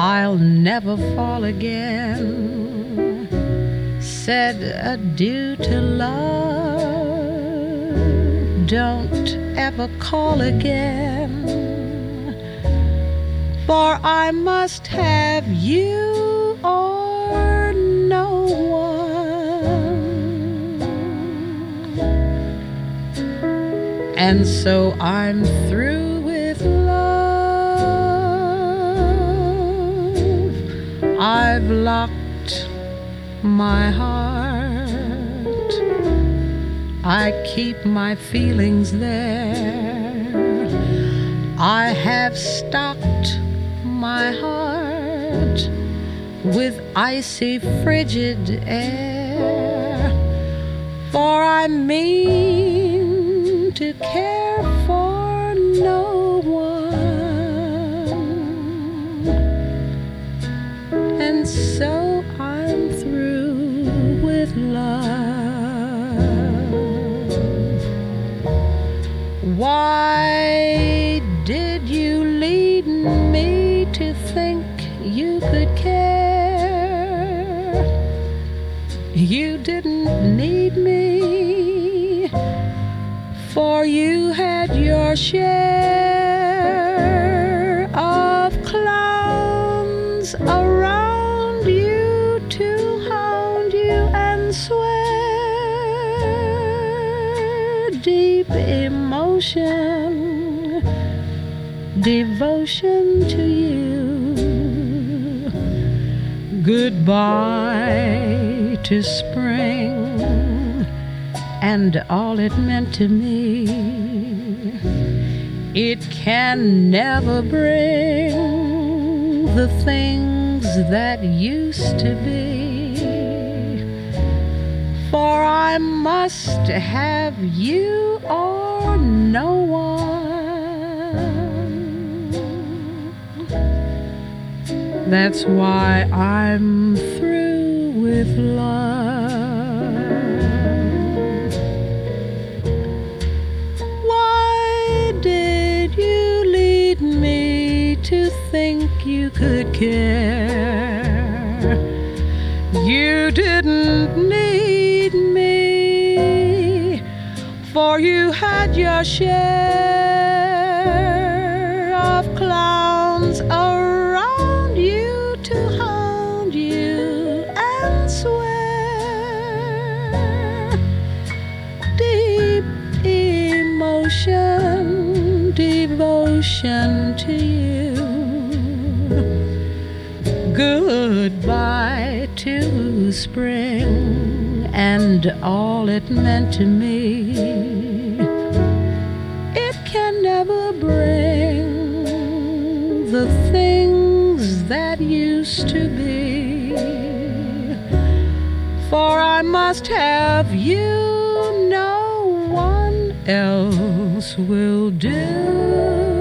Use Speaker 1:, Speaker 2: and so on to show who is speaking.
Speaker 1: I'll never fall again, said adieu to love, don't ever call again, for I must have you or no one. And so I'm through with love. I've locked my heart, I keep my feelings there. I have stocked my heart with icy frigid air, for I mean to care for no one. And so I'm through with love. Why did you lead me to think you could care? You didn't need me, for you had your share of clowns around you to hound you and swear deep emotion, devotion to you. Goodbye to spring and all it meant to me. It can never bring the things that used to be, for I must have you or no one. That's why I'm through with love. Why did you lead me to think you could care? You didn't need me, for you had your share of clowns around you to hound you and swear deep emotion, devotion to you. Goodbye to spring and all it meant to me. It can never bring the things that used to be, for I must have you, no one else will do.